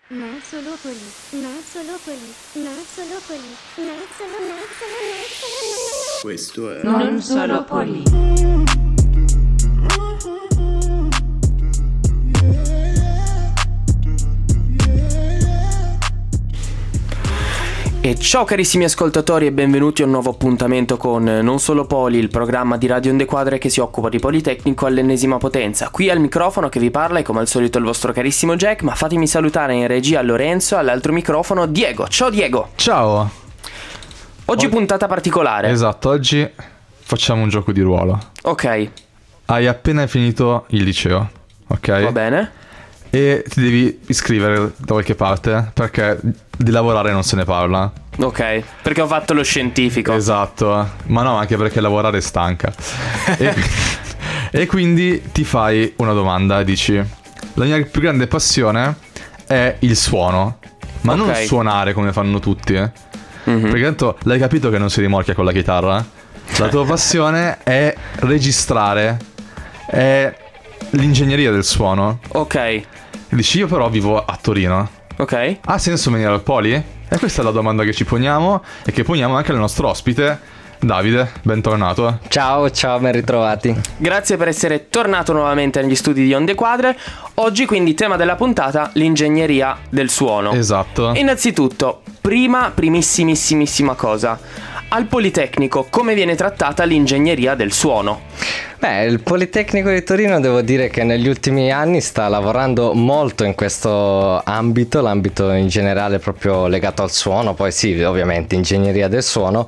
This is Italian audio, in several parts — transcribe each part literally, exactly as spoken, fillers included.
Non solo poli, non solo poli, non solo poli, non solo, non solo, non solo, non solo. Questo è Non solo poli. E ciao carissimi ascoltatori e benvenuti a un nuovo appuntamento con Non Solo Poli, il programma di Radio Onde Quadre che si occupa di Politecnico all'ennesima potenza. Qui al microfono che vi parla è come al solito il vostro carissimo Jack, ma fatemi salutare in regia Lorenzo, all'altro microfono Diego. Ciao Diego! Ciao! Oggi O- puntata particolare. Esatto, oggi facciamo un gioco di ruolo. Ok, Hai appena finito il liceo, ok? va bene. E ti devi iscrivere da qualche parte, perché di lavorare non se ne parla. Ok, perché ho fatto lo scientifico. Esatto, ma no, anche perché lavorare stanca. e, e quindi ti fai una domanda, dici: la mia più grande passione è il suono, ma non Ok. suonare come fanno tutti, eh. Mhm. Perché tanto l'hai capito che non si rimorchia con la chitarra? La tua passione è registrare, è l'ingegneria del suono. Ok, E dici: io però vivo a Torino, ok. ha senso venire al Poli? E questa è la domanda che ci poniamo e che poniamo anche al nostro ospite Davide, bentornato. Ciao, ciao, ben ritrovati. Grazie per essere tornato nuovamente negli studi di Onde Quadre. Oggi quindi tema della puntata, l'ingegneria del suono. Esatto. Innanzitutto, prima, primissimissima cosa, al Politecnico come viene trattata l'ingegneria del suono? Beh, il Politecnico di Torino devo dire che negli ultimi anni sta lavorando molto in questo ambito, l'ambito in generale proprio legato al suono, poi sì, ovviamente ingegneria del suono.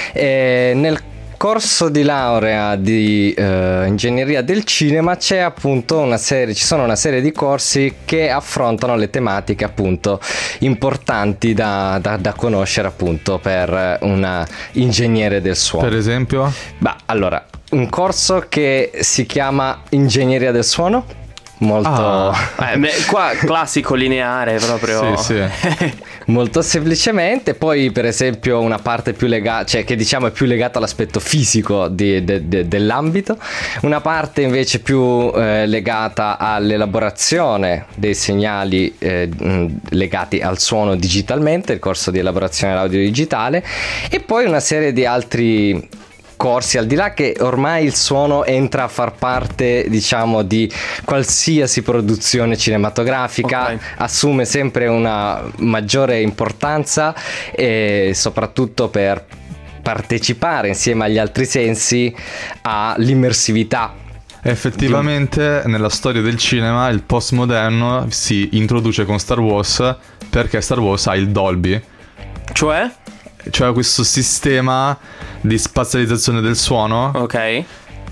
E nel corso di laurea di eh, ingegneria del cinema c'è appunto una serie, ci sono una serie di corsi che affrontano le tematiche appunto importanti da, da, da conoscere appunto per una ingegnere del suono. Per esempio? Beh, allora, un corso che si chiama Ingegneria del Suono, molto, Ah. Eh, beh, qua classico lineare proprio. Sì, sì. molto semplicemente. Poi, per esempio, una parte più legata, cioè che diciamo è più legata all'aspetto fisico di- de- de- dell'ambito, una parte invece più eh, legata all'elaborazione dei segnali eh, mh, legati al suono digitalmente, il corso di elaborazione dell'audio digitale, e poi una serie di altri corsi, al di là che ormai il suono entra a far parte, diciamo, di qualsiasi produzione cinematografica, Ok. assume sempre una maggiore importanza e soprattutto per partecipare insieme agli altri sensi all'immersività. Effettivamente nella storia del cinema il postmoderno si introduce con Star Wars perché Star Wars ha il Dolby, Cioè? cioè questo sistema di spazializzazione del suono Ok.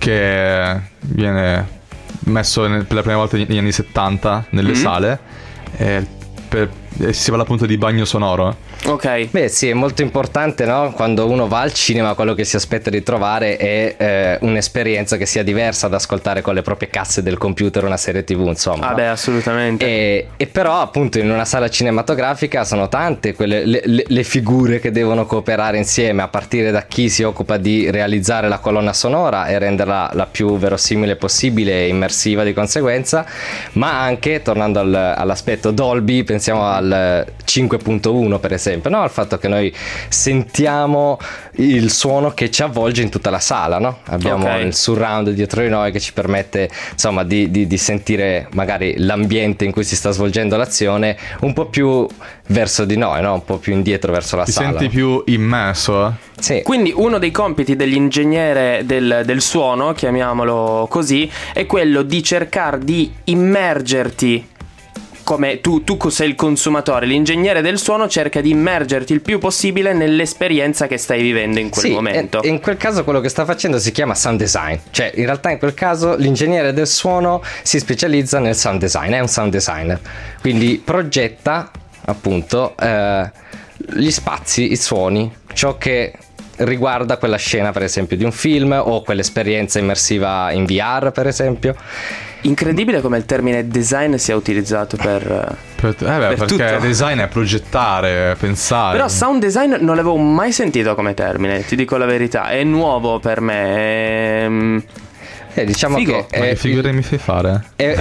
che viene messo nel- per la prima volta negli anni settanta nelle Mhm. sale e, per, e si parla appunto di bagno sonoro. Ok. Beh sì, è molto importante, no? Quando uno va al cinema quello che si aspetta di trovare è eh, un'esperienza che sia diversa da ascoltare con le proprie casse del computer una serie tv, insomma. Vabbè, no? assolutamente. E, e però appunto in una sala cinematografica sono tante quelle, le, le- le figure che devono cooperare insieme, a partire da chi si occupa di realizzare la colonna sonora e renderla la più verosimile possibile e immersiva di conseguenza, ma anche, tornando al- all'aspetto Dolby, pensiamo al cinque punto uno per esempio, no? Al fatto che noi sentiamo il suono che ci avvolge in tutta la sala, no? Abbiamo Ok. il surround dietro di noi che ci permette insomma di, di- di sentire magari l'ambiente in cui si sta svolgendo l'azione un po' più verso di noi, no? Un po' più indietro verso la Ti sala. senti più immerso? eh? Sì. Quindi uno dei compiti dell'ingegnere del, del suono, chiamiamolo così, è quello di cercare di immergerti. Come tu, tu sei il consumatore, l'ingegnere del suono cerca di immergerti il più possibile nell'esperienza che stai vivendo in quel Sì, momento. e- e in quel caso quello che sta facendo si chiama sound design, cioè in realtà in quel caso l'ingegnere del suono si specializza nel sound design, è un sound designer, quindi progetta appunto eh, gli spazi, i suoni, ciò che riguarda quella scena per esempio di un film o quell'esperienza immersiva in V R per esempio. Incredibile come il termine design sia utilizzato per... Per- eh beh, Per perché tutto. design è progettare, pensare. Però sound design non l'avevo mai sentito come termine, ti dico la verità, è nuovo per me. ehm, Eh, diciamo Figo. che Ma eh, che figure mi fai fare? eh,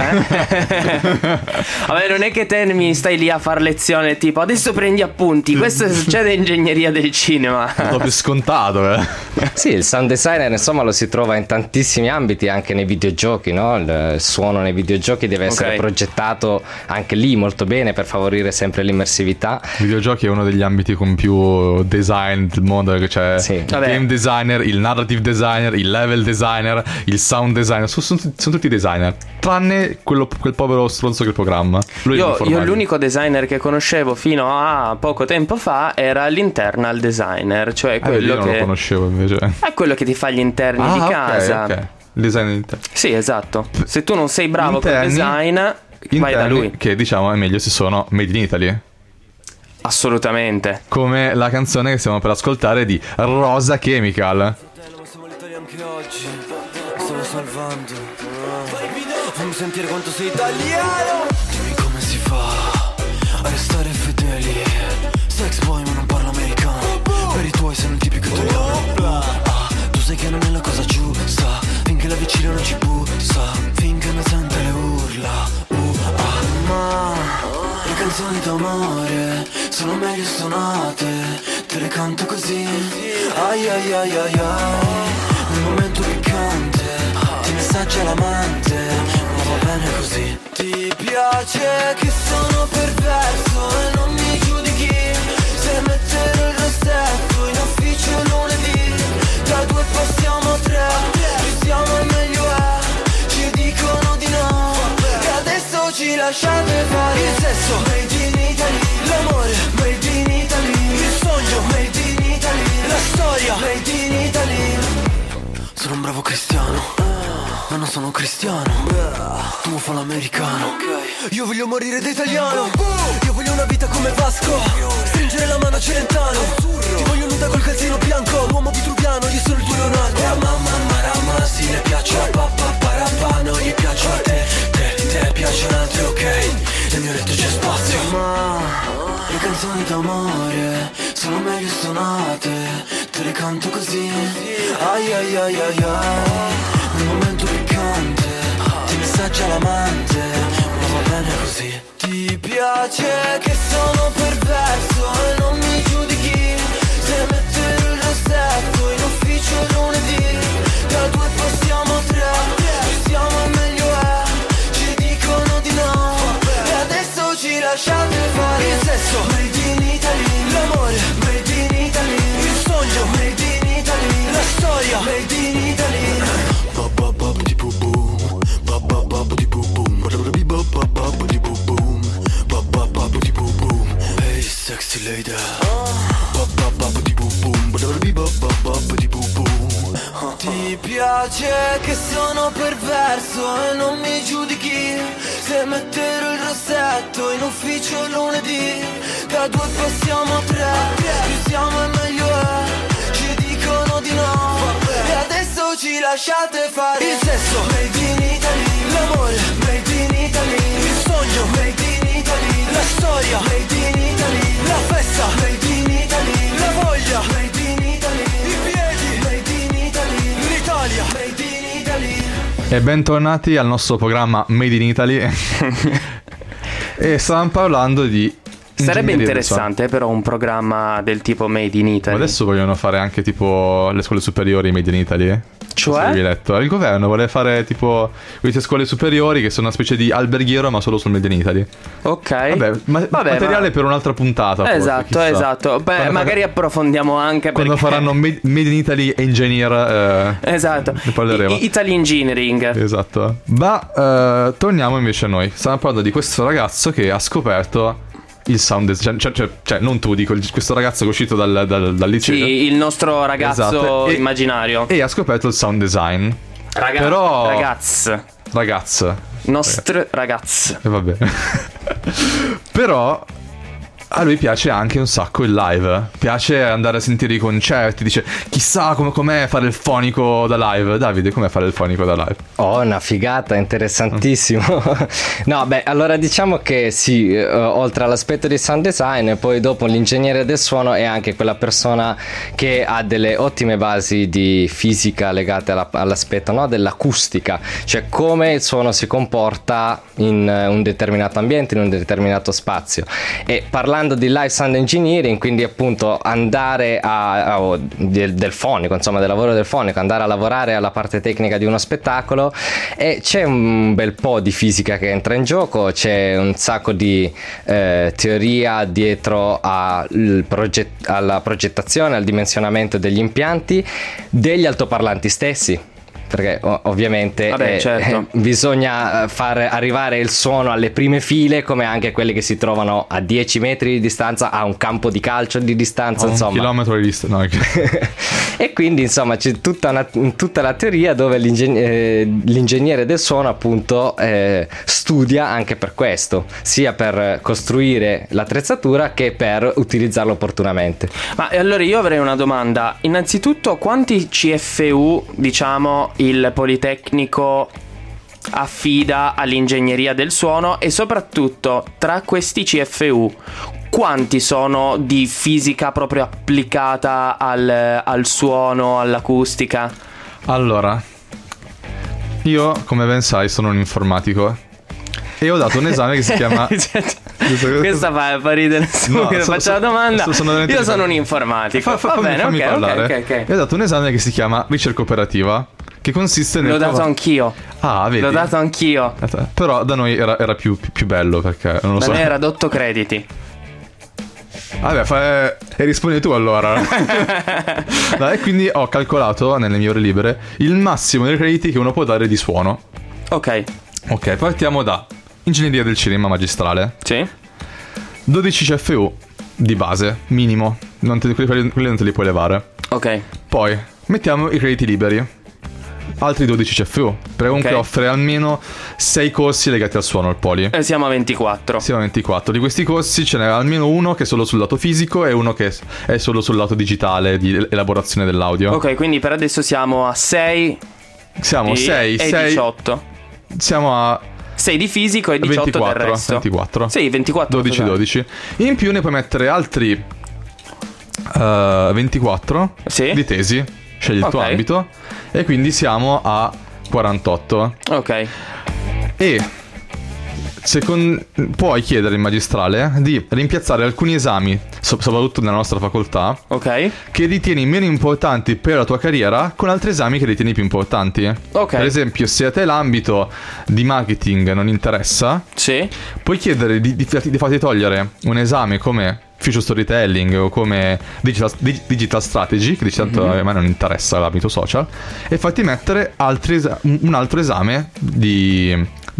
Vabbè, non è che te mi stai lì a far lezione tipo adesso prendi appunti. Questo succede in ingegneria del cinema. L'ho più scontato, eh. sì, il sound designer insomma lo si trova in tantissimi ambiti, anche nei videogiochi, no? Il suono nei videogiochi deve essere Ok. progettato anche lì molto bene per favorire sempre l'immersività. I videogiochi è uno degli ambiti con più design del mondo, che c'è Sì. il Vabbè. game designer, il narrative designer, il level designer, il sound designer, sono, sono, sono tutti designer, tranne quello, quel povero stronzo che programma. Lui è Io, l'informatico. io l'unico designer che conoscevo fino a poco tempo fa era l'internal designer, cioè Ah, vedi, quello io non lo che conoscevo invece. è quello che ti fa gli interni Ah, di ok, casa. ok. Il design interno. Sì, esatto. Se tu non sei bravo Interni- col design, vai da Interni, lui. che diciamo è meglio se sono made in Italy. Assolutamente. Come la canzone che stiamo per ascoltare di Rosa Chemical. Ma siamo letali anche oggi, stiamo salvando. Fammi sentire quanto sei italiano. Dimmi come si fa a restare fedeli. Sex boy ma non parlo americano. Per i tuoi sei un tipico italiano. Ah, tu sai che non è la cosa giusta. Finché la vicina non ci bussa. Finché non sente le urla. Uh, ah, ma le canzoni d'amore sono meglio suonate. Te le canto così. Ai ai ai ai ai. Nel momento piccante ti messaggia l'amante, ma va bene così. Ti piace che sono perverso e non mi giudichi. Se mettere il rossetto in ufficio lunedì. Da due passiamo a tre, più siamo e meglio è. Ci dicono di no e adesso ci lasciate fare. Il sesso made in Italy, l'amore made in Italy, il sogno made in Italy, la storia made in Italy. Sono un bravo cristiano, ma non sono cristiano. Tu fa l'americano, io voglio morire da italiano. Io voglio una vita come Vasco, stringere la mano a Celentano. Ti voglio nuda col calzino bianco, l'uomo vitruviano, io sono il tuo Leonardo. La mamma marama, sì le piace a papà parapà, non gli piace a te, te, te piacciono altri, ok. Nel mio letto c'è spazio. Ma le canzoni d'amore sono meglio suonate, te le canto così. Ai ai ai ai ai. Nel momento piccante ti messaggia l'amante, ma va bene così. Ti piace che sono perverso e non mi giudichi. Se mettere il rossetto in ufficio lunedì. Da due passiamo a tre, più siamo e meglio è. Ci dicono di no e adesso ci lasciate fare. Il sesso made in Italy, l'amore made in Italy, il sogno made in Italy, la storia made in Italy. Hey sexy lady. Ti piace che sono perverso e non mi giudichi. Se mettere il rossetto in ufficio lunedì. Da due passiamo a tre, più siamo e meglio è. Ci dicono di no e adesso ci lasciate fare. Il sesso made in Italy, l'amore made in Italy, il sogno made in Italy, la storia made in Italy, la festa made in Italy, la voglia made in Italy, i piedi made in Italy, l'Italia made in Italy. E bentornati al nostro programma Made in Italy. E stavamo parlando di Sarebbe ingegneria del interessante però un programma del tipo Made in suono. Italy. Ma adesso vogliono fare anche tipo le scuole superiori Made in Italy. Cioè? Non so se avevi letto. Il governo vuole fare tipo queste scuole superiori che sono una specie di alberghiero ma solo sul Made in Italy. Ok. Vabbè, ma- Vabbè, materiale ma- per un'altra puntata. forse, Esatto, chissà. esatto. Beh, Quando magari fare- approfondiamo anche Quando perché... faranno Made, Made in Italy Engineer eh, Esatto. ne parleremo. I- Italy Engineering. Esatto. Ma eh, torniamo invece a noi. Stiamo parlando di questo ragazzo che ha scoperto il sound design. Cioè, cioè, cioè non tu, dico, il- questo ragazzo che è uscito dal, dal, dal liceo. Sì, il nostro ragazzo Esatto. E- immaginario. E ha scoperto il sound design. Raga- Però- Ragazz. Ragazzo. Nostro ragazz. E vabbè. Però a lui piace anche un sacco il live, piace andare a sentire i concerti, dice chissà com- com'è fare il fonico da live. Davide, com'è fare il fonico da live? Oh, una figata, interessantissimo. No, beh, allora diciamo che sì, eh, oltre all'aspetto di sound design, poi dopo l'ingegnere del suono è anche quella persona che ha delle ottime basi di fisica legate alla- all'aspetto, no, dell'acustica, cioè come il suono si comporta in eh, un determinato ambiente, in un determinato spazio. E parlando di live sound engineering, quindi appunto andare a, a o del, del fonico, insomma del lavoro del fonico, andare a lavorare alla parte tecnica di uno spettacolo, e c'è un bel po' di fisica che entra in gioco, c'è un sacco di eh, teoria dietro al proget- alla progettazione, al dimensionamento degli impianti, degli altoparlanti stessi. Perché o- ovviamente Vabbè, eh, certo. eh, bisogna far arrivare il suono alle prime file, come anche quelli che si trovano a dieci metri di distanza, a un campo di calcio di distanza, A un insomma. chilometro di distanza. No, E quindi insomma c'è tutta, una, tutta la teoria dove l'ingen- eh, l'ingegnere del suono appunto eh, studia anche per questo, sia per costruire l'attrezzatura che per utilizzarlo opportunamente. Ma allora io avrei una domanda. Innanzitutto, quanti C F U, diciamo, il Politecnico affida all'ingegneria del suono, e soprattutto tra questi C F U quanti sono di fisica proprio applicata al, al suono, all'acustica? Allora, io come ben sai sono un informatico e ho dato un esame che si chiama... Questa fa, fa ridere. No, No, so- faccio so- la domanda. so- sono veramente- Io sono un informatico. Fa- fa- Va fammi- bene, fammi ok, parlare. ok, ok, ok. E ho dato un esame che si chiama ricerca operativa, che consiste nel... L'ho dato trova- anch'io. Ah, vedi? L'ho dato anch'io. Però da noi era, era più, più, più bello, perché non lo Da so. me era dotto crediti. Vabbè, fa... e rispondi tu allora. No, e quindi ho calcolato nelle mie ore libere il massimo dei crediti che uno può dare di suono. Ok. Ok, partiamo da ingegneria del cinema magistrale. Sì. dodici C F U di base, minimo. Non te, quelli, quelli non te li puoi levare. Ok. Poi mettiamo i crediti liberi. Altri dodici C F U. Per comunque Ok. offre almeno sei corsi legati al suono al Poli. E siamo a ventiquattro. Siamo a ventiquattro. Di questi corsi ce n'è almeno uno che è solo sul lato fisico e uno che è solo sul lato digitale di elaborazione dell'audio. Ok, quindi per adesso siamo a sei Siamo e, sei, e sei. diciotto. Siamo a sei di fisico e diciotto ventiquattro, del resto. ventiquattro. Sì, ventiquattro. dodici totali. dodici. In più ne puoi mettere altri uh, ventiquattro Sì. di tesi. Scegli il tuo Ok. ambito. E quindi siamo a quarantotto. Ok. E second... puoi chiedere in magistrale di rimpiazzare alcuni esami, so- soprattutto nella nostra facoltà, Ok. che ritieni meno importanti per la tua carriera, con altri esami che ritieni più importanti. Ok. Per esempio, se a te l'ambito di marketing non interessa, Sì. puoi chiedere di, di, di farti togliere un esame come Future Storytelling o come Digital, Dig- Digital Strategy, che dici tanto Mhm. a me non interessa l'ambito social, e farti mettere altri esa- un altro esame di,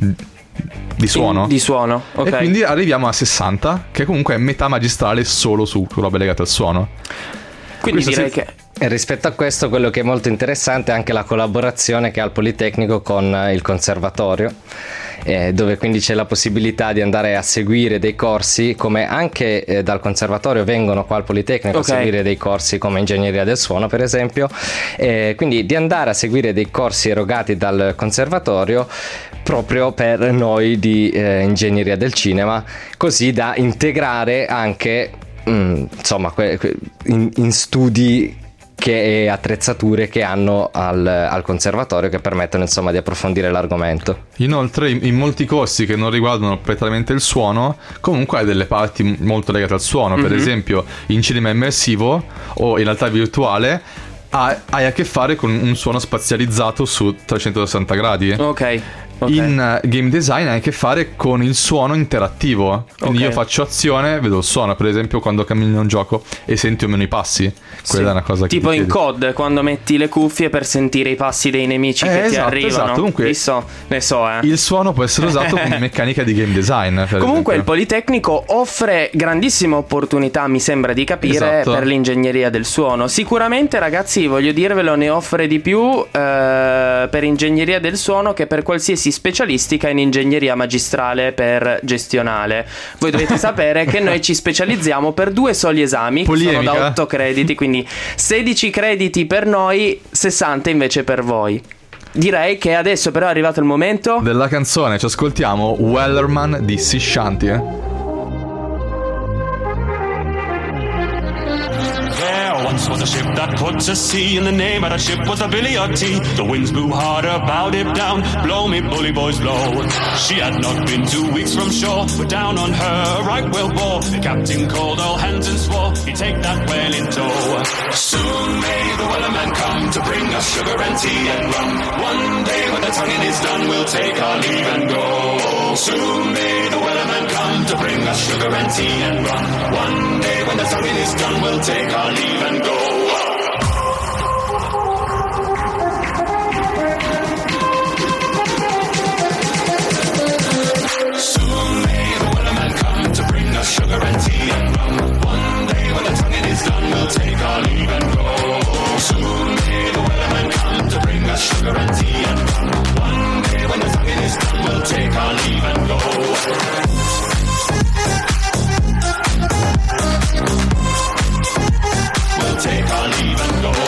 di suono. In- di suono. Ok. E quindi arriviamo a sessanta, che comunque è metà magistrale solo su robe legate al suono. Quindi questo direi sì. che E rispetto a questo, quello che è molto interessante è anche la collaborazione che ha il Politecnico con eh, il Conservatorio, eh, dove quindi c'è la possibilità di andare a seguire dei corsi, come anche eh, dal Conservatorio vengono qua al Politecnico Ok. a seguire dei corsi come ingegneria del suono, per esempio, eh, quindi di andare a seguire dei corsi erogati dal Conservatorio proprio per noi di eh, ingegneria del cinema, così da integrare anche mm, insomma que- que- in, in studi che e attrezzature che hanno al, al conservatorio, che permettono insomma di approfondire l'argomento. Inoltre, in, in molti corsi che non riguardano prettamente il suono, comunque hai delle parti m- molto legate al suono. Per Mhm. esempio, in cinema immersivo o in realtà virtuale hai, hai a che fare con un suono spazializzato su trecentosessanta gradi. Ok. Ok. In uh, game design hai a che fare con il suono interattivo. Quindi Ok. io faccio azione, vedo il suono. Per esempio, quando cammini in un gioco e senti o meno i passi. Quella Sì. è una cosa che tipo ti in chiedi. C O D, quando metti le cuffie per sentire i passi dei nemici Eh, che ti esatto, arrivano. esatto. Comunque- Chi so, ne so, eh. Il suono può essere usato come meccanica di game design. per Comunque il esempio. Politecnico offre grandissime opportunità, mi sembra di capire, Esatto. per l'ingegneria del suono. Sicuramente, ragazzi, voglio dirvelo, ne offre di più eh, per ingegneria del suono che per qualsiasi si specialistica in ingegneria magistrale per gestionale. Voi dovete sapere che noi ci specializziamo per due soli esami, che sono da otto crediti, quindi sedici crediti per noi, sessanta invece per voi. Direi che adesso però è arrivato il momento della canzone. Ci ascoltiamo Wellerman di Sea Shanty, eh? Once was a ship that put to sea, and the name of that ship was the Billy O T. The winds blew harder, bowed it down, blow me bully boys blow. She had not been two weeks from shore, but down on her right whale bore. The captain called all hands and swore he'd take that whale in tow. Soon may the wellerman come to bring us sugar and tea and rum. One day when the tonguing is done, we'll take our leave and go. Soon may the wellerman come to bring us sugar and tea and rum. One day when the tonguing is done, we'll take our leave and go. Soon may the wellerman come to bring us sugar and tea and rum. One day when the tonguing is done, we'll take our leave and go. Soon may the wellerman come to bring us sugar and tea and rum. One day when the tonguing is done, we'll take our leave and go. Take our leave and go.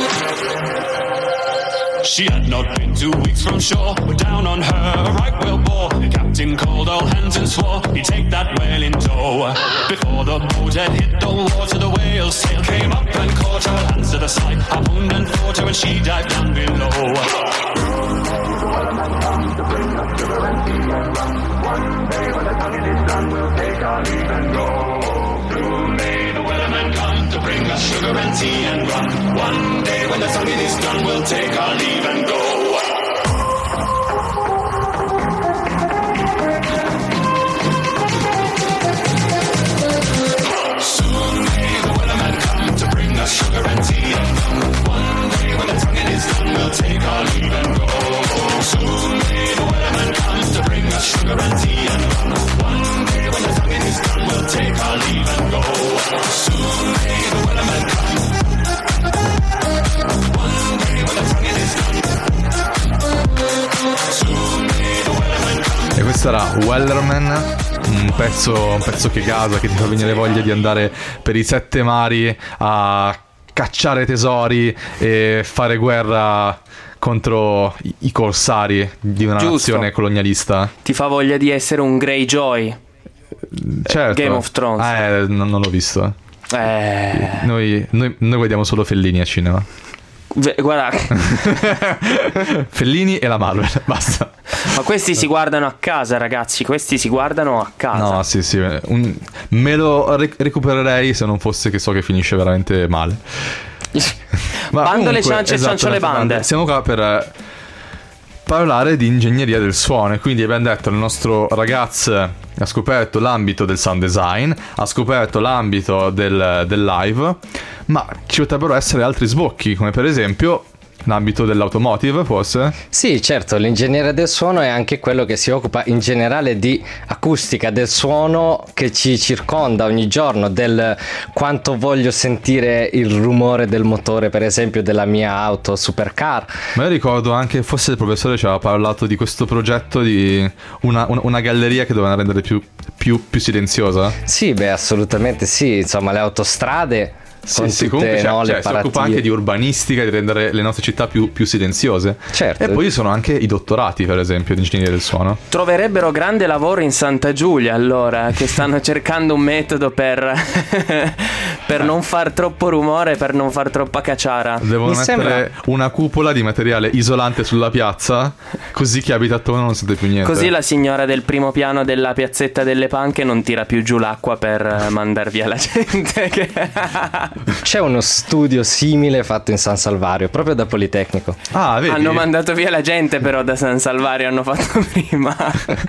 She had not been two weeks from shore, but down on her a right whale bore. The captain called all hands and swore he'd take that whale in tow. Before the boat had hit the water, the whale's tail came up and caught her hands to the side, harpooned and fought her, and she dived down below. One day when the tonguing is done, we'll take our leave and go. Soon may the wellerman come to bring us sugar and tea and rum. One day when the tonguing is done, we'll take our leave and go. Soon may the wellerman come to bring us sugar and tea and rum. One day when the tonguing is done, we'll take our leave and go. Soon may the wellerman come to bring us sugar and tea and rum. One day when the tonguing is done, we'll take our leave and go. Soon may the wellerman come. One day when the tonguing is done. Soon may the wellerman come. E questo era Wellerman, un pezzo, un pezzo che gasa, che ti fa venire voglia di andare per i sette mari a cacciare tesori e fare guerra contro i, i corsari di una Giusto. nazione colonialista. Ti fa voglia di essere un Greyjoy. Certo. Game of Thrones. Eh, non, non l'ho visto. Eh. Noi, noi, noi guardiamo solo Fellini a cinema. Ve- guarda, Fellini e la Marvel, basta. ma questi si guardano a casa, ragazzi. Questi si guardano a casa. No, sì, sì. Un, me lo ric- recupererei se non fosse che so che finisce veramente male. Ma Bando comunque, le ciance e esatto, ciancio le bande. Siamo qua per eh, parlare di ingegneria del suono. E quindi abbiamo detto il nostro ragazzo ha scoperto l'ambito del sound design, ha scoperto l'ambito del, del live, ma ci potrebbero essere altri sbocchi, come per esempio l'ambito dell'automotive, forse? Sì, certo, l'ingegnere del suono è anche quello che si occupa in generale di acustica del suono che ci circonda ogni giorno, del quanto voglio sentire il rumore del motore, per esempio, della mia auto supercar. Ma io ricordo anche, forse il professore ci aveva parlato di questo progetto di una, una, una galleria che doveva rendere più, più, più silenziosa. Sì, beh, assolutamente sì, insomma, le autostrade. Sì, con sì, tutte, comunque no, cioè, le si occupa paratie. anche di urbanistica, di rendere le nostre città più, più silenziose. Certo. E poi ci sono anche i dottorati, per esempio, di ingegneria del suono. Troverebbero grande lavoro in Santa Giulia, allora, che stanno cercando un metodo per per non far troppo rumore, per non far troppa cacciara. Devono Mi mettere sembra- una cupola di materiale isolante sulla piazza, così chi abita attorno non sente più niente. Così la signora del primo piano della piazzetta delle Panche non tira più giù l'acqua per eh, mandar via la gente. Che... C'è uno studio simile fatto in San Salvario, proprio da Politecnico. Ah, vedi? Hanno mandato via la gente, però da San Salvario hanno fatto prima.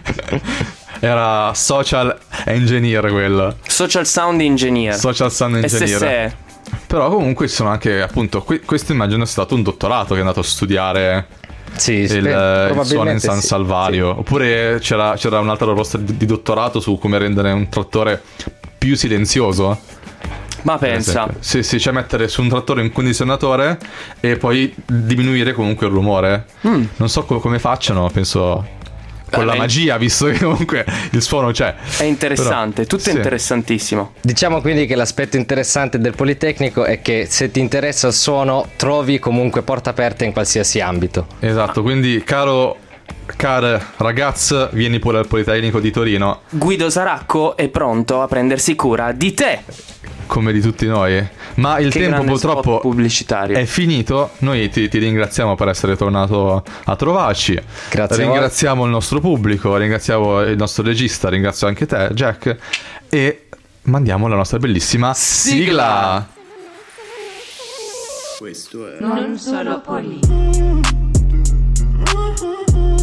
Era social engineer quello. Social Sound Engineer. Social sound engineer. S S E. Però comunque ci sono anche, appunto, que- questo immagino è stato un dottorato che è andato a studiare Sì, il, spe- il suono in probabilmente San sì, Salvario. sì. Oppure c'era, c'era un'altra proposta di, di dottorato su come rendere un trattore più silenzioso. Ma per pensa. esempio. Sì, sì, cioè mettere su un trattore un condizionatore e poi diminuire comunque il rumore. Mm. Non so co- come facciano, penso con la magia, visto che comunque il suono c'è. È interessante, Però, tutto sì. interessantissimo. Diciamo quindi che l'aspetto interessante del Politecnico è che se ti interessa il suono trovi comunque porta aperta in qualsiasi ambito. Esatto, quindi caro care ragazz, vieni pure al Politecnico di Torino, Guido Saracco è pronto a prendersi cura di te. come di tutti noi. Ma il Che tempo grande spot purtroppo pubblicitario. è finito. Noi ti, ti ringraziamo per essere tornato a trovarci. Grazie a Ringraziamo il nostro pubblico, ringraziamo il nostro regista, ringrazio anche te, Jack. E mandiamo la nostra bellissima sigla. Non solo Poli.